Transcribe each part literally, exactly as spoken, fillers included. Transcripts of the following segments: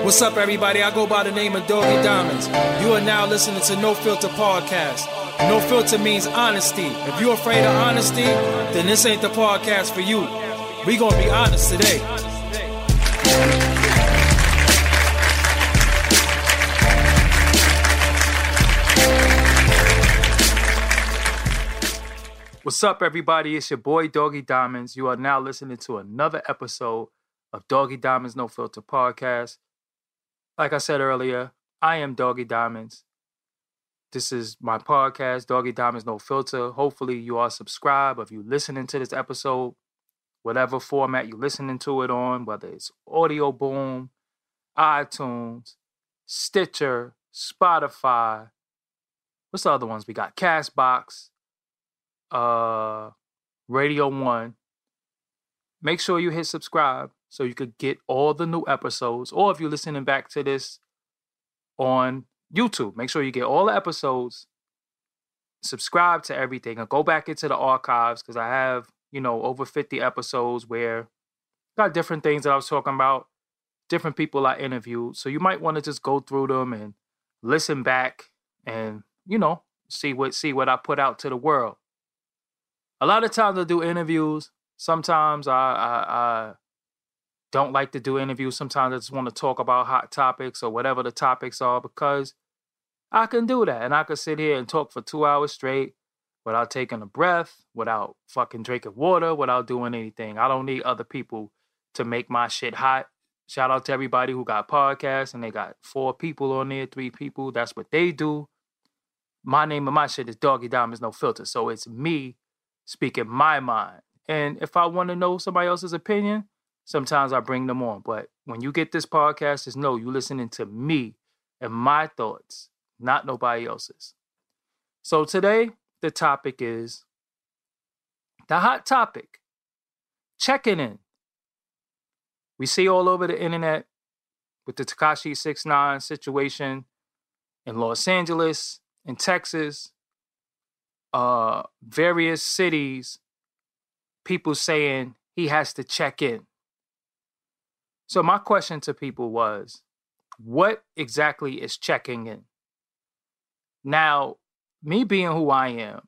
What's up, everybody? I go by the name of Doggy Diamonds. You are now listening to No Filter Podcast. No filter means honesty. If you're afraid of honesty, then this ain't the podcast for you. We gonna be honest today. What's up, everybody? It's your boy, Doggy Diamonds. You are now listening to another episode of Doggy Diamonds No Filter Podcast. Like I said earlier, I am Doggy Diamonds. This is my podcast, Doggy Diamonds No Filter. Hopefully you are subscribed. If you're listening to this episode, whatever format you're listening to it on, whether it's Audio Boom, iTunes, Stitcher, Spotify. What's the other ones? We got Castbox, uh, Radio One. Make sure you hit subscribe so you could get all the new episodes. Or if you're listening back to this on YouTube, make sure you get all the episodes, subscribe to everything, and go back into the archives because I have, you know, over fifty episodes where I got different things that I was talking about, different people I interviewed. So you might want to just go through them and listen back and, you know, see what see what I put out to the world. A lot of times I do interviews. Sometimes I, I, I don't like to do interviews. Sometimes I just want to talk about hot topics or whatever the topics are because I can do that. And I can sit here and talk for two hours straight without taking a breath, without fucking drinking water, without doing anything. I don't need other people to make my shit hot. Shout out to everybody who got podcasts and they got four people on there, three people. That's what they do. My name of my shit is Doggy Diamonds No Filter. So it's me speaking my mind. And if I want to know somebody else's opinion, sometimes I bring them on. But when you get this podcast, just know you're listening to me and my thoughts, not nobody else's. So today, the topic is the hot topic, checking in. We see all over the internet with the Tekashi six nine situation in Los Angeles, in Texas, uh, various cities, people saying he has to check in. So my question to people was, what exactly is checking in? Now, me being who I am,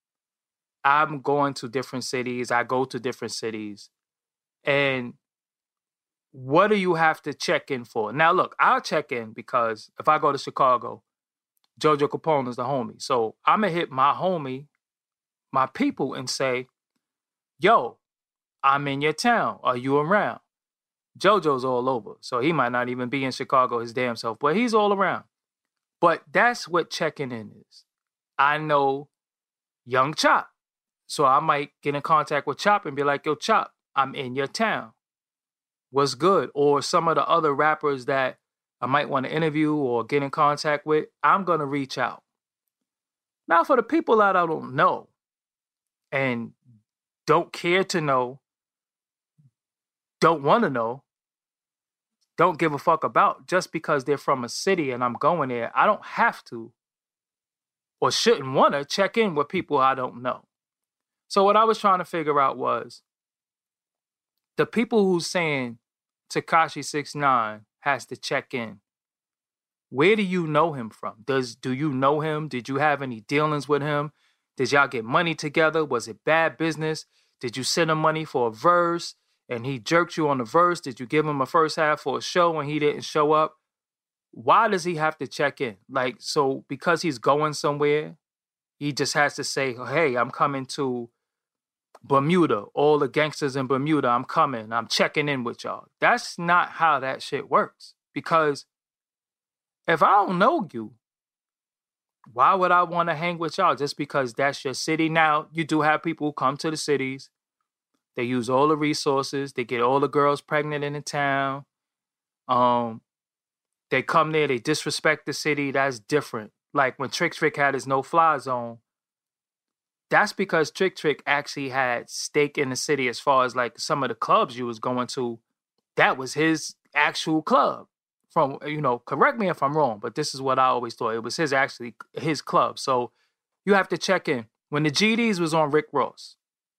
I'm going to different cities. I go to different cities. And what do you have to check in for? Now, look, I'll check in because if I go to Chicago, Jojo Capone is the homie. So I'm going to hit my homie, my people, and say, yo, I'm in your town. Are you around? Jojo's all over. So he might not even be in Chicago his damn self, but he's all around. But that's what checking in is. I know Young Chop. So I might get in contact with Chop and be like, yo, Chop, I'm in your town. What's good? Or some of the other rappers that I might want to interview or get in contact with, I'm going to reach out. Now, for the people that I don't know and don't care to know, don't want to know, don't give a fuck about, just because they're from a city and I'm going there, I don't have to or shouldn't want to check in with people I don't know. So what I was trying to figure out was the people who's saying Tekashi six nine has to check in. Where do you know him from? Does do you know him? Did you have any dealings with him? Did y'all get money together? Was it bad business? Did you send him money for a verse and he jerked you on the verse? Did you give him a first half for a show and he didn't show up? Why does he have to check in? Like, so because he's going somewhere, he just has to say, hey, I'm coming to Bermuda. All the gangsters in Bermuda, I'm coming. I'm checking in with y'all. That's not how that shit works. Because if I don't know you, why would I want to hang with y'all just because that's your city? Now, you do have people who come to the cities. They use all the resources. They get all the girls pregnant in the town. Um, they come there. They disrespect the city. That's different. Like when Trick Trick had his no-fly zone, that's because Trick Trick actually had stake in the city as far as like some of the clubs you was going to. That was his actual club. From, you know, correct me if I'm wrong, but this is what I always thought. It was his actually his club. So you have to check in. When the G Ds was on Rick Ross,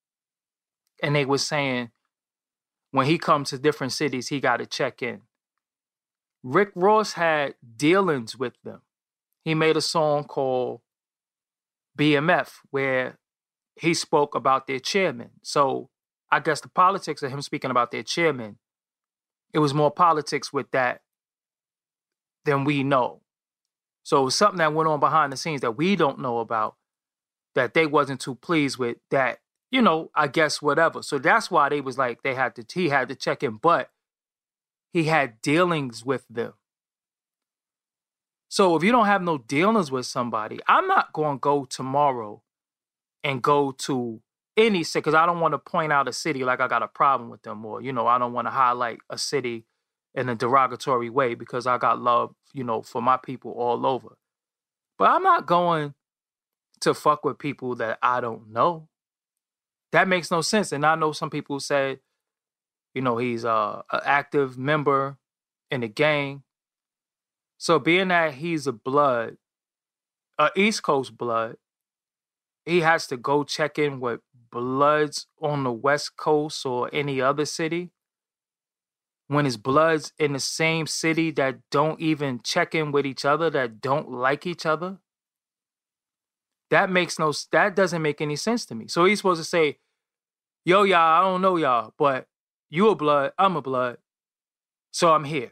and they was saying when he comes to different cities, he got to check in. Rick Ross had dealings with them. He made a song called B M F where he spoke about their chairman. So I guess the politics of him speaking about their chairman, it was more politics with that than we know. So it was something that went on behind the scenes that we don't know about, that they wasn't too pleased with, that, you know, I guess whatever. So that's why they was like, they had to, he had to check in, but he had dealings with them. So if you don't have no dealings with somebody, I'm not going to go tomorrow and go to any city, because I don't want to point out a city like I got a problem with them, or, you know, I don't want to highlight a city in a derogatory way, because I got love, you know, for my people all over. But I'm not going to fuck with people that I don't know. That makes no sense. And I know some people say, you know, he's uh, an active member in the gang. So being that he's a blood, a East Coast blood, he has to go check in with bloods on the West Coast or any other city, when his bloods in the same city that don't even check in with each other, that don't like each other. That makes no, that doesn't make any sense to me. So he's supposed to say, yo, y'all, I don't know y'all, but you a blood, I'm a blood, so I'm here.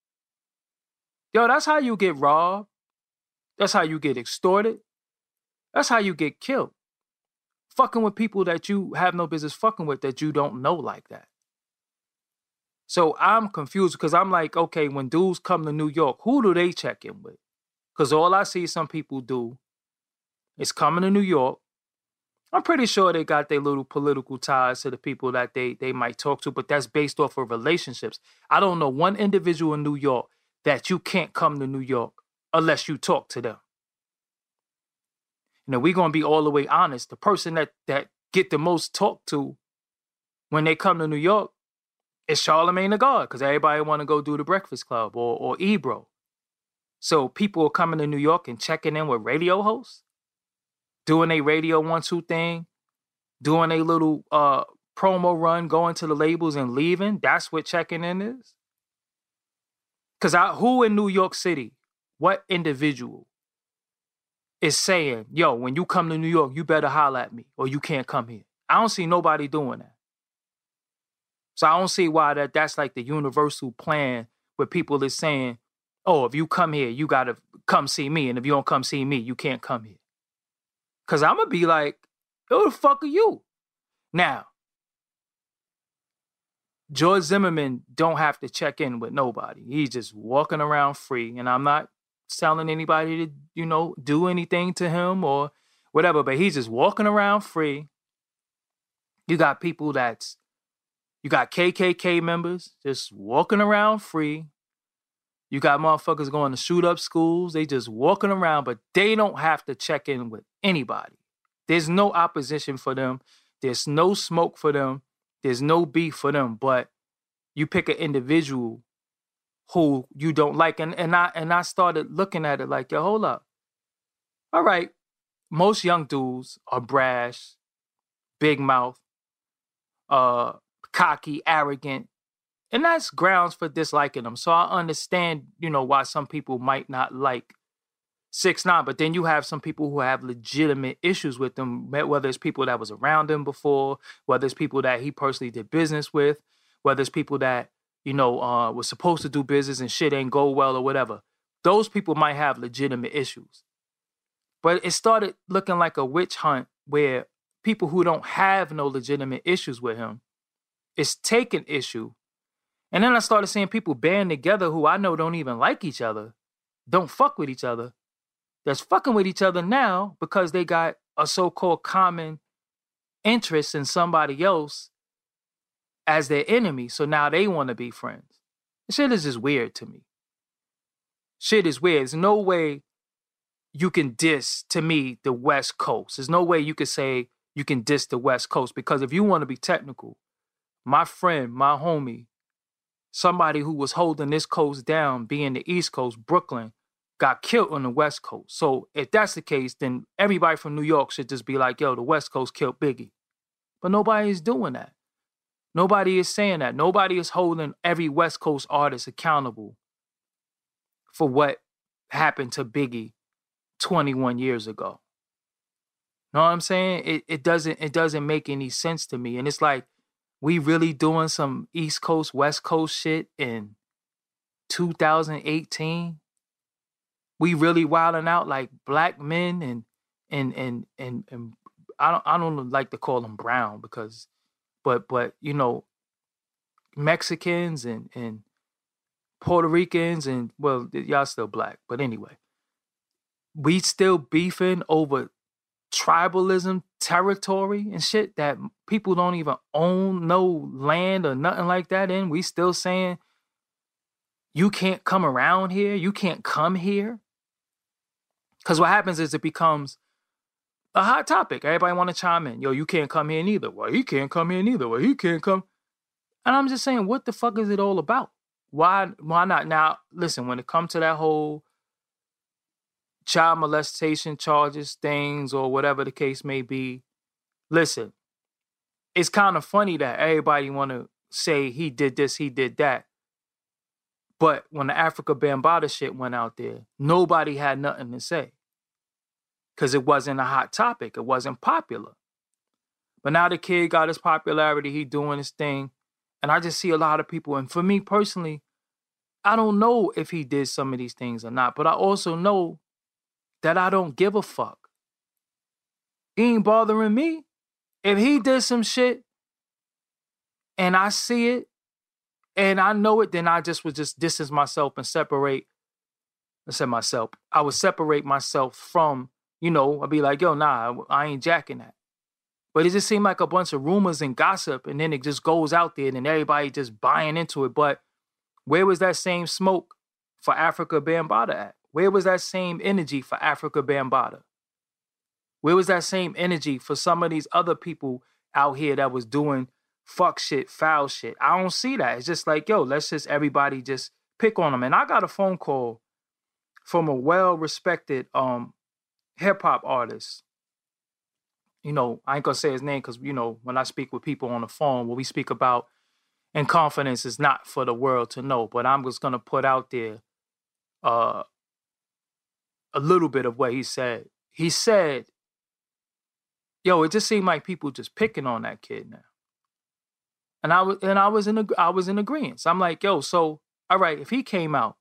Yo, that's how you get robbed. That's how you get extorted. That's how you get killed. Fucking with people that you have no business fucking with, that you don't know like that. So I'm confused, because I'm like, okay, when dudes come to New York, who do they check in with? Because all I see some people do is coming to New York. I'm pretty sure they got their little political ties to the people that they, they might talk to, but that's based off of relationships. I don't know one individual in New York that you can't come to New York unless you talk to them. You know, we're going to be all the way honest. The person that, that get the most talk to when they come to New York is Charlamagne the God, because everybody want to go do the Breakfast Club or, or Ebro. So people are coming to New York and checking in with radio hosts, doing a radio one-two thing, doing a little uh, promo run, going to the labels and leaving. That's what checking in is. Because who in New York City, what individual is saying, yo, when you come to New York, you better holler at me or you can't come here? I don't see nobody doing that. So I don't see why that that's like the universal plan where people is saying, oh, if you come here, you got to come see me. And if you don't come see me, you can't come here. Because I'm going to be like, who the fuck are you? Now, George Zimmerman don't have to check in with nobody. He's just walking around free. And I'm not telling anybody to, you know, do anything to him or whatever, but he's just walking around free. You got people that's, you got K K K members just walking around free. You got motherfuckers going to shoot up schools. They just walking around, but they don't have to check in with anybody. There's no opposition for them. There's no smoke for them. There's no beef for them. But you pick an individual who you don't like. And, and I and I started looking at it like, yo, hold up. All right. Most young dudes are brash, big mouth, uh, cocky, arrogant. And that's grounds for disliking them. So I understand, you know, why some people might not like six nine, but then you have some people who have legitimate issues with them, whether it's people that was around him before, whether it's people that he personally did business with, whether it's people that, you know, uh, was supposed to do business and shit ain't go well or whatever. Those people might have legitimate issues. But it started looking like a witch hunt where people who don't have no legitimate issues with him is taking issue. And then I started seeing people band together who I know don't even like each other, don't fuck with each other, that's fucking with each other now because they got a so-called common interest in somebody else as their enemy. So now they want to be friends. This shit is just weird to me. Shit is weird. There's no way you can diss, to me, the West Coast. There's no way you can say you can diss the West Coast, because if you want to be technical, my friend, my homie, somebody who was holding this coast down, being the East Coast, Brooklyn, got killed on the West Coast. So if that's the case, then everybody from New York should just be like, yo, the West Coast killed Biggie. But nobody is doing that. Nobody is saying that. Nobody is holding every West Coast artist accountable for what happened to Biggie twenty-one years ago. Know what I'm saying? It it doesn't it doesn't make any sense to me. And it's like, we really doing some East Coast, West Coast shit in two thousand eighteen. We really wilding out like black men and and and and and I don't I don't like to call them brown because, but but you know, Mexicans and and Puerto Ricans and, well, y'all still black, but anyway, we still beefing over tribalism, territory and shit that people don't even own no land or nothing like that in. We still saying you can't come around here, you can't come here. Because what happens is it becomes a hot topic. Everybody want to chime in. Yo, you can't come here neither. Well, he can't come here neither. Well, he can't come. And I'm just saying, what the fuck is it all about? Why why not? Now, listen, when it comes to that whole child molestation charges, things, or whatever the case may be, listen, it's kind of funny that everybody want to say he did this, he did that. But when the Africa Bambaataa shit went out there, nobody had nothing to say. Because it wasn't a hot topic. It wasn't popular. But now the kid got his popularity. He doing his thing. And I just see a lot of people. And for me personally, I don't know if he did some of these things or not. But I also know that I don't give a fuck. He ain't bothering me. If he did some shit and I see it, and I know it, then I just would just distance myself and separate. I said myself. I would separate myself from, you know, I'd be like, yo, nah, I ain't jacking that. But it just seemed like a bunch of rumors and gossip, and then it just goes out there, and then everybody just buying into it. But where was that same smoke for Africa Bambaataa at? Where was that same energy for Africa Bambaataa? Where was that same energy for some of these other people out here that was doing fuck shit, foul shit? I don't see that. It's just like, yo, let's just everybody just pick on them. And I got a phone call from a well-respected um, hip-hop artist. You know, I ain't gonna say his name because, you know, when I speak with people on the phone, what we speak about in confidence is not for the world to know. But I'm just gonna put out there uh, a little bit of what he said. He said, yo, it just seemed like people just picking on that kid now. And I was and I was in a, I was in agreement. So I'm like, yo, so all right, if he came out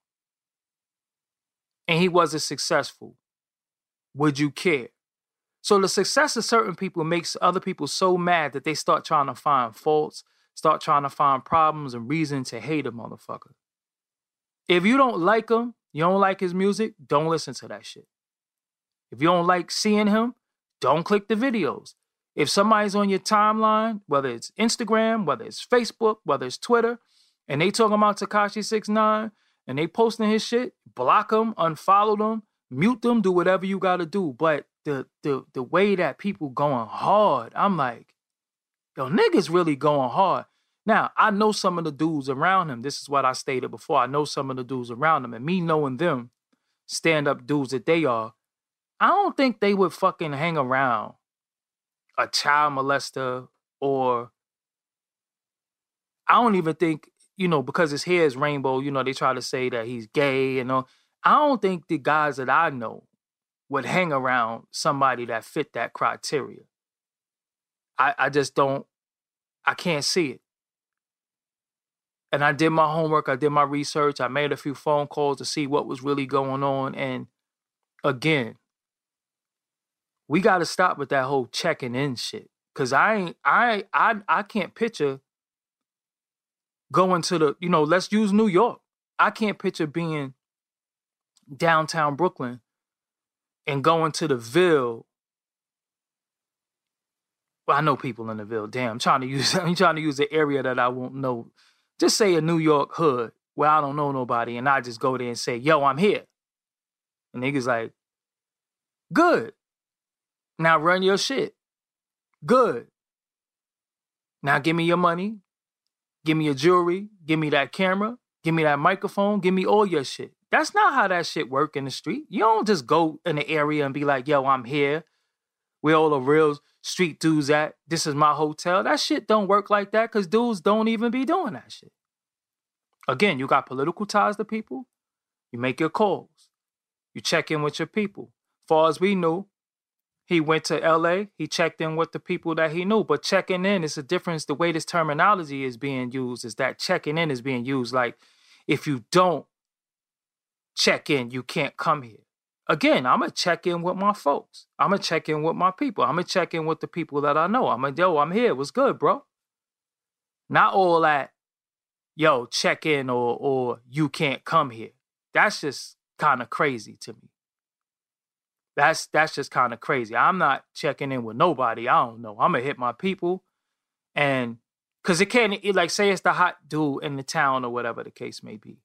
and he wasn't successful, would you care? So the success of certain people makes other people so mad that they start trying to find faults, start trying to find problems and reason to hate a motherfucker. If you don't like him, you don't like his music, don't listen to that shit. If you don't like seeing him, don't click the videos. If somebody's on your timeline, whether it's Instagram, whether it's Facebook, whether it's Twitter, and they talking about Tekashi six nine and they posting his shit, block them, unfollow them, mute them, do whatever you got to do. But the the the way that people going hard, I'm like, yo, niggas really going hard. Now, I know some of the dudes around him. This is what I stated before. I know some of the dudes around him. And me knowing them, stand-up dudes that they are, I don't think they would fucking hang around a child molester, or I don't even think, you know, because his hair is rainbow, you know, they try to say that he's gay and all. I don't think the guys that I know would hang around somebody that fit that criteria. I, I just don't, I can't see it. And I did my homework, I did my research, I made a few phone calls to see what was really going on. And again, we got to stop with that whole checking in shit. Cause I ain't, I, I, I can't picture going to the, you know, let's use New York. I can't picture being downtown Brooklyn and going to the Ville. Well, I know people in the Ville. Damn, I'm trying to use, I'm trying to use an area that I won't know. Just say a New York hood where I don't know nobody, and I just go there and say, yo, I'm here. And niggas like, good. Now run your shit. Good. Now give me your money. Give me your jewelry. Give me that camera. Give me that microphone. Give me all your shit. That's not how that shit work in the street. You don't just go in the area and be like, yo, I'm here. Where all the real street dudes at. This is my hotel. That shit don't work like that because dudes don't even be doing that shit. Again, you got political ties to people. You make your calls. You check in with your people. Far as we knew, he went to L A. He checked in with the people that he knew. But checking in is a difference. The way this terminology is being used is that checking in is being used like, if you don't check in, you can't come here. Again, I'm going to check in with my folks. I'm going to check in with my people. I'm going to check in with the people that I know. I'm going to, yo, I'm here. What's good, bro? Not all that, yo, check in or or you can't come here. That's just kind of crazy to me. That's that's just kind of crazy. I'm not checking in with nobody. I don't know. I'm going to hit my people. And because it can't, it, like, say it's the hot dude in the town or whatever the case may be.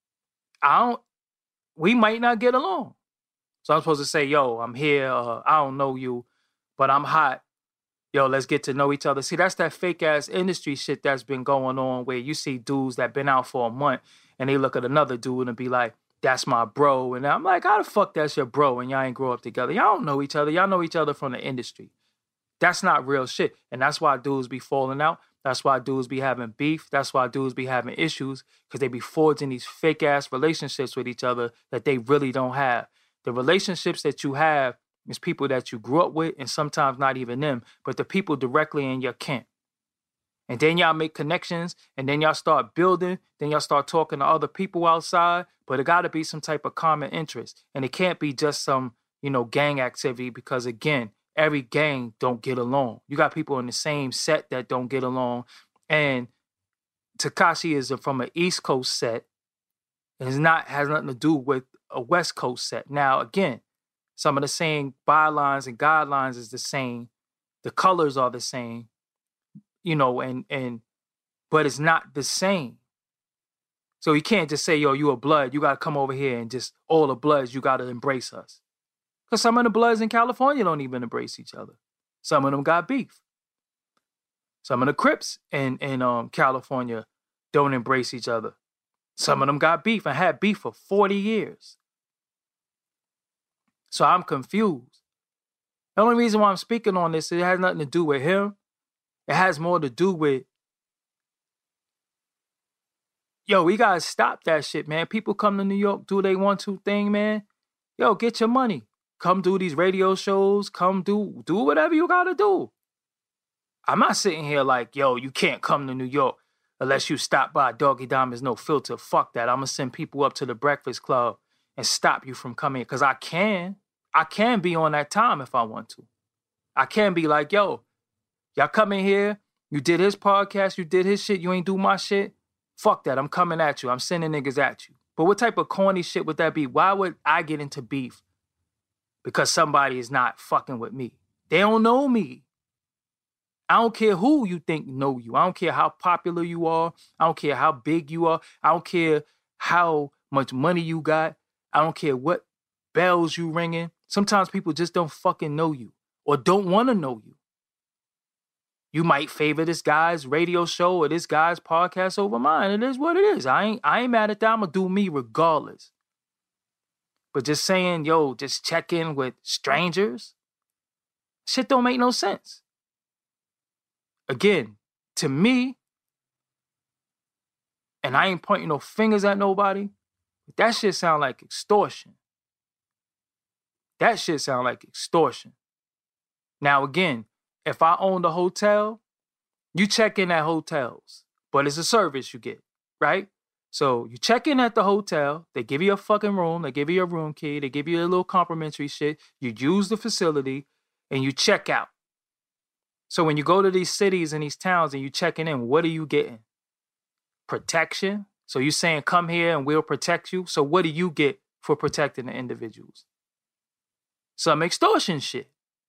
I don't, we might not get along. So I'm supposed to say, yo, I'm here. Uh, I don't know you, but I'm hot. Yo, let's get to know each other. See, that's that fake ass industry shit that's been going on where you see dudes that been out for a month and they look at another dude and be like, that's my bro. And I'm like, how the fuck that's your bro and y'all ain't grow up together? Y'all don't know each other. Y'all know each other from the industry. That's not real shit. And that's why dudes be falling out. That's why dudes be having beef. That's why dudes be having issues because they be forging these fake ass relationships with each other that they really don't have. The relationships that you have is people that you grew up with and sometimes not even them, but the people directly in your camp. And then y'all make connections and then y'all start building. Then y'all start talking to other people outside, but it got to be some type of common interest. And it can't be just some, you know, gang activity because, again, every gang don't get along. You got people in the same set that don't get along. And Tekashi is from an East Coast set. And it's not, has nothing to do with a West Coast set. Now, again, some of the same bylines and guidelines is the same. The colors are the same, you know, and, and, but it's not the same. So you can't just say, yo, you a blood. You got to come over here and just, all the bloods, you got to embrace us. Because some of the bloods in California don't even embrace each other. Some of them got beef. Some of the Crips in, in um, California don't embrace each other. Some of them got beef and had beef for forty years. So I'm confused. The only reason why I'm speaking on this, it has nothing to do with him. It has more to do with, yo, we got to stop that shit, man. People come to New York, do they want to thing, man. Yo, get your money. Come do these radio shows. Come do, do whatever you got to do. I'm not sitting here like, yo, you can't come to New York unless you stop by Doggy Diamonds No Filter. Fuck that. I'm going to send people up to the Breakfast Club and stop you from coming because I can. I can be on that time if I want to. I can be like, yo, y'all come in here. You did his podcast. You did his shit. You ain't do my shit. Fuck that. I'm coming at you. I'm sending niggas at you. But what type of corny shit would that be? Why would I get into beef because somebody is not fucking with me? They don't know me. I don't care who you think know you. I don't care how popular you are. I don't care how big you are. I don't care how much money you got. I don't care what bells you ringing. Sometimes people just don't fucking know you or don't want to know you. You might favor this guy's radio show or this guy's podcast over mine. It is what it is. I ain't I ain't mad at that. I'm going to do me regardless. But just saying, yo, just check in with strangers, shit don't make no sense. Again, to me, and I ain't pointing no fingers at nobody, but that shit sound like extortion. That shit sound like extortion. Now, again, if I owned a hotel, you check in at hotels, but it's a service you get, right? So you check in at the hotel, they give you a fucking room, they give you a room key, they give you a little complimentary shit, you use the facility, and you check out. So when you go to these cities and these towns and you checking in, what are you getting? Protection? So you're saying come here and we'll protect you? So what do you get for protecting the individuals? Some extortion shit.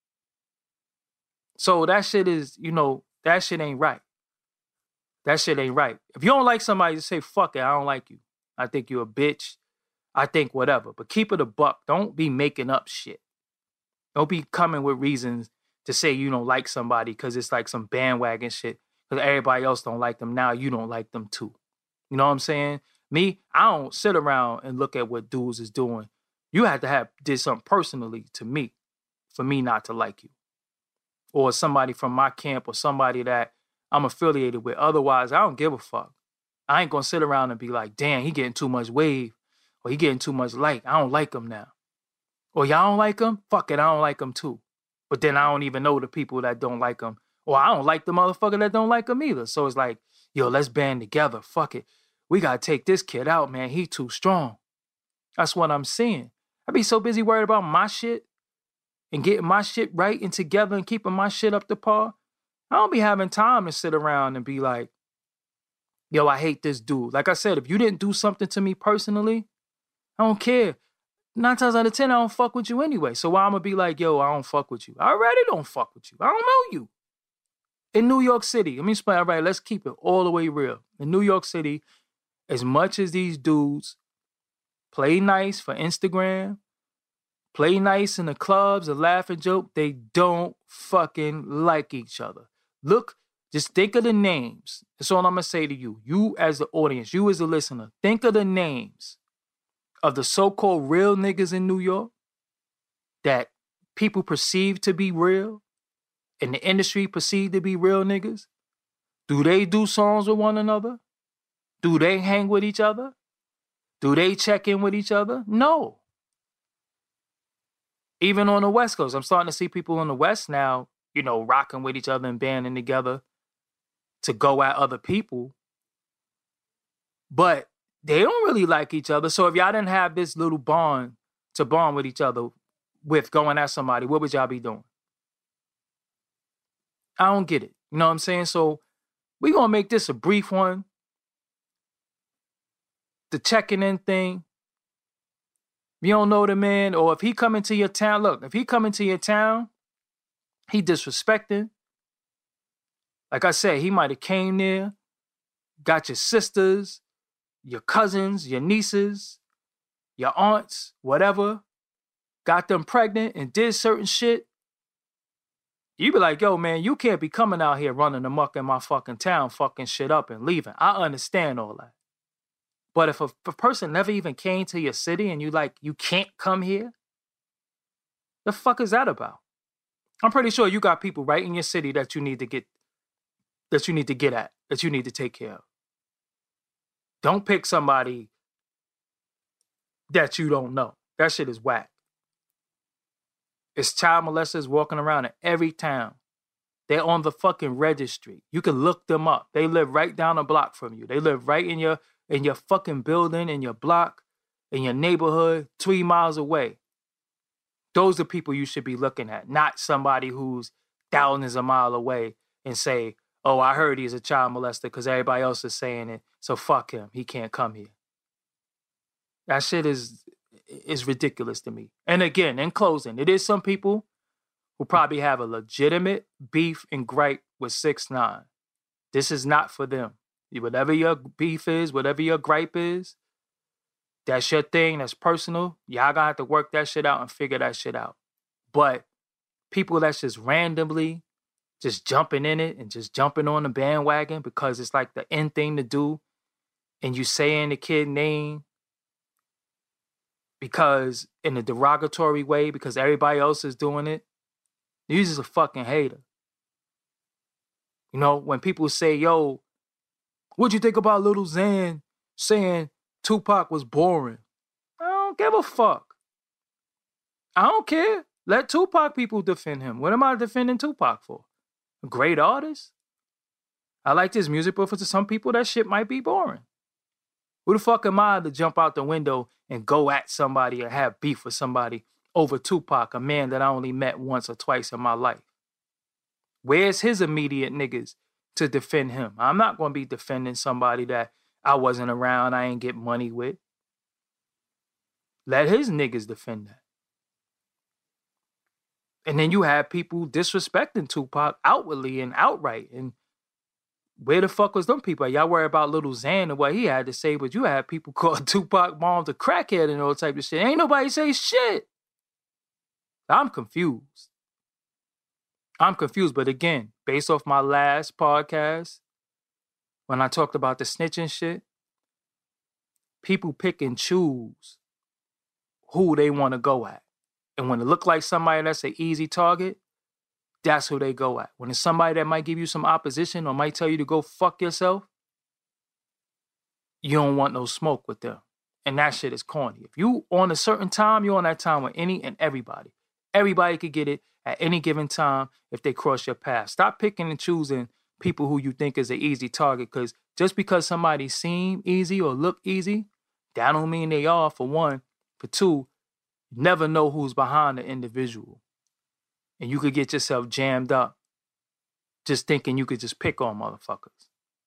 So that shit is, you know, that shit ain't right. That shit ain't right. If you don't like somebody, just say, fuck it, I don't like you. I think you're a bitch. I think whatever. But keep it a buck. Don't be making up shit. Don't be coming with reasons to say you don't like somebody because it's like some bandwagon shit. Because everybody else don't like them. Now you don't like them too. You know what I'm saying? Me, I don't sit around and look at what dudes is doing. You have to have did something personally to me for me not to like you. Or somebody from my camp or somebody that I'm affiliated with. Otherwise, I don't give a fuck. I ain't gonna sit around and be like, damn, he getting too much wave Or he getting too much like. I don't like him now. Or y'all don't like him? Fuck it, I don't like him too. But then I don't even know the people that don't like him. Or I don't like the motherfucker that don't like him either. So it's like, yo, let's band together. Fuck it. We got to take this kid out, man. He too strong. That's what I'm seeing. I be so busy worried about my shit and getting my shit right and together and keeping my shit up to par. I don't be having time to sit around and be like, yo, I hate this dude. Like I said, if you didn't do something to me personally, I don't care. Nine times out of ten, I don't fuck with you anyway. So why I'm going to be like, yo, I don't fuck with you. I already don't fuck with you. I don't know you. In New York City, let me explain, all right, let's keep it all the way real. In New York City, as much as these dudes play nice for Instagram, play nice in the clubs and laugh and joke, they don't fucking like each other. Look, just think of the names. That's all I'm going to say to you. You as the audience, you as the listener, think of the names of the so-called real niggas in New York that people perceive to be real and the industry perceive to be real niggas. Do they do songs with one another? Do they hang with each other? Do they check in with each other? No. Even on the West Coast, I'm starting to see people on the West now, you know, rocking with each other and banding together to go at other people. But they don't really like each other. So if y'all didn't have this little bond to bond with each other with going at somebody, what would y'all be doing? I don't get it. You know what I'm saying? So we're going to make this a brief one. The checking in thing. If you don't know the man, or if he come into your town, look, if he come into your town, he disrespecting. Like I said, he might have came there, got your sisters, your cousins, your nieces, your aunts, whatever, got them pregnant and did certain shit. You be like, yo, man, you can't be coming out here running amok in my fucking town, fucking shit up and leaving. I understand all that. But if a, if a person never even came to your city and you like, you can't come here, the fuck is that about? I'm pretty sure you got people right in your city that you need to get, that you need to get at, that you need to take care of. Don't pick somebody that you don't know. That shit is whack. It's child molesters walking around in every town. They're on the fucking registry. You can look them up. They live right down the block from you. They live right in your in your fucking building, in your block, in your neighborhood, three miles away. Those are people you should be looking at, not somebody who's thousands of miles away and say, oh, I heard he's a child molester because everybody else is saying it, so fuck him. He can't come here. That shit is, is ridiculous to me. And again, in closing, it is some people who probably have a legitimate beef and gripe with six nine. This is not for them. Whatever your beef is, whatever your gripe is, that's your thing, that's personal. Y'all gonna have to work that shit out and figure that shit out. But people that's just randomly just jumping in it and just jumping on the bandwagon because it's like the end thing to do, and you saying the kid name because in a derogatory way because everybody else is doing it, you're just a fucking hater. You know, when people say, yo, what'd you think about Lil Xan saying Tupac was boring? I don't give a fuck. I don't care. Let Tupac people defend him. What am I defending Tupac for? A great artist? I like his music, but for some people, that shit might be boring. Who the fuck am I to jump out the window and go at somebody or have beef with somebody over Tupac, a man that I only met once or twice in my life? Where's his immediate niggas to defend him? I'm not going to be defending somebody that I wasn't around, I ain't get money with. Let his niggas defend that. And then you have people disrespecting Tupac outwardly and outright. And where the fuck was them people? Y'all worry about Lil Xan and what he had to say, but you have people call Tupac moms a crackhead and all type of shit. Ain't nobody say shit. I'm confused. I'm confused, but again, based off my last podcast, when I talked about the snitching shit, people pick and choose who they want to go at. And when it look like somebody that's an easy target, that's who they go at. When it's somebody that might give you some opposition or might tell you to go fuck yourself, you don't want no smoke with them. and that shit is corny. If you on a certain time, you're on that time with any and everybody. Everybody could get it at any given time if they cross your path. Stop picking and choosing people who you think is an easy target, because just because somebody seem easy or look easy, that don't mean they are, for one. For two, you never know who's behind the individual. And you could get yourself jammed up just thinking you could just pick on motherfuckers.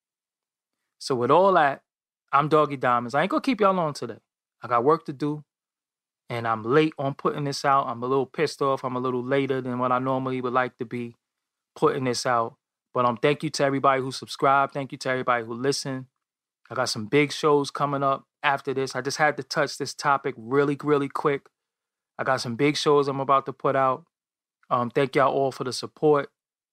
So with all that, I'm Doggy Diamonds. I ain't gonna keep y'all on today. I got work to do. And I'm late on putting this out. I'm a little pissed off. I'm a little later than what I normally would like to be putting this out. But um, thank you to everybody who subscribed. Thank you to everybody who listened. I got some big shows coming up after this. I just had to touch this topic really, really quick. I got some big shows I'm about to put out. Um, thank y'all all for the support.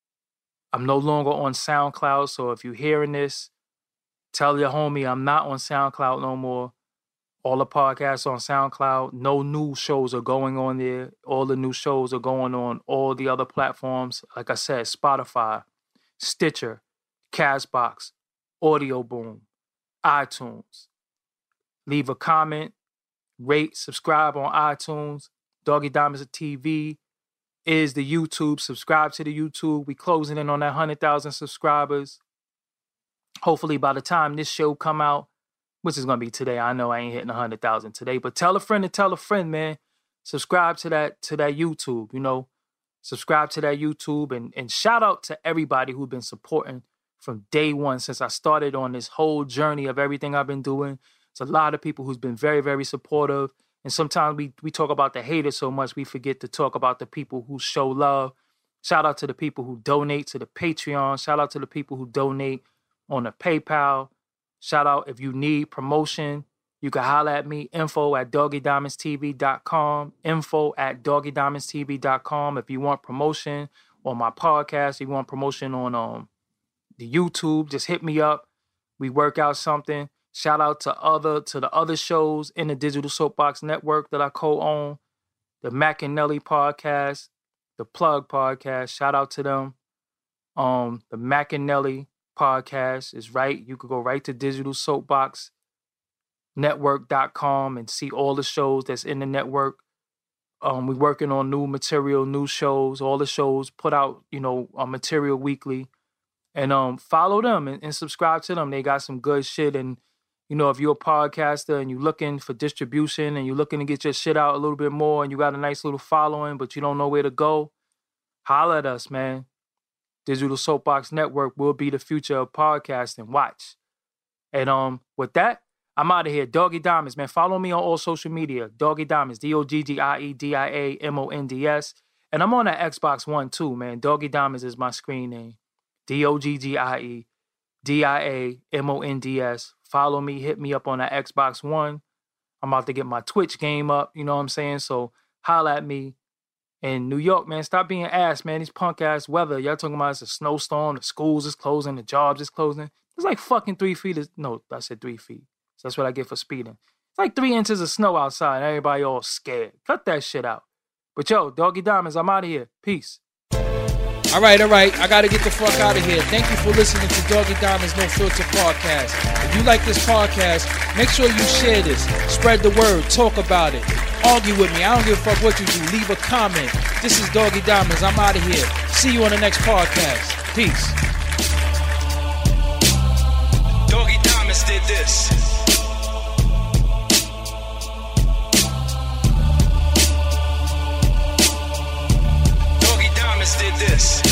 I'm no longer on SoundCloud, so if you're hearing this, tell your homie I'm not on SoundCloud no more. All the podcasts on SoundCloud. No new shows are going on there. All the new shows are going on all the other platforms. Like I said, Spotify, Stitcher, Castbox, Audio Boom, iTunes. Leave a comment, rate, subscribe on iTunes. Doggy Diamonds T V is the YouTube. Subscribe to the YouTube. We closing in on that one hundred thousand subscribers. Hopefully by the time this show come out, which is going to be today. I know I ain't hitting one hundred thousand today, but tell a friend to tell a friend, man. Subscribe to that to that YouTube, you know. Subscribe to that YouTube, and, and shout out to everybody who's been supporting from day one since I started on this whole journey of everything I've been doing. It's a lot of people who's been very, very supportive. And sometimes we, we talk about the haters so much, we forget to talk about the people who show love. Shout out to the people who donate to the Patreon. Shout out to the people who donate on the PayPal. Shout out if you need promotion, you can holler at me, info at doggy diamonds t v dot com, info at doggy diamonds t v dot com. If you want promotion on my podcast, if you want promotion on um the YouTube, just hit me up. We work out something. Shout out to other to the other shows in the Digital Soapbox Network that I co-own, the Mac and Nelly podcast, the Plug podcast. Shout out to them. Um, the Mac and Nelly podcast is right. You could go right to digital soapbox network dot com and see all the shows that's in the network. Um, we're working on new material, new shows. All the shows put out, you know, uh, material weekly. And um, follow them and, and subscribe to them. They got some good shit. And, you know, if you're a podcaster and you're looking for distribution and you're looking to get your shit out a little bit more and you got a nice little following, but you don't know where to go, holler at us, man. Digital Soapbox Network will be the future of podcasting. Watch. And um, with that, I'm out of here. Doggy Diamonds, man. Follow me on all social media. Doggy Diamonds, D O G G I E D I A M O N D S. And I'm on that Xbox One too, man. Doggy Diamonds is my screen name. D O G G I E D I A M O N D S. Follow me. Hit me up on that Xbox One. I'm about to get my Twitch game up. You know what I'm saying? So holla at me. In New York, man, stop being ass, man. These punk-ass weather. Y'all talking about it's a snowstorm, the schools is closing, the jobs is closing. It's like fucking three feet of... No, I said three feet. So that's what I get for speeding. It's like three inches of snow outside and everybody all scared. Cut that shit out. But yo, Doggy Diamonds, I'm out of here. Peace. All right, all right. I got to get the fuck out of here. Thank you for listening to Doggy Diamonds No Filter Podcast. If you like this podcast, make sure you share this. Spread the word. Talk about it. Argue with me. I don't give a fuck what you do. Leave a comment. This is Doggy Diamonds. I'm out of here. See you on the next podcast. Peace. Doggy Diamonds did this. Doggy Diamonds did this.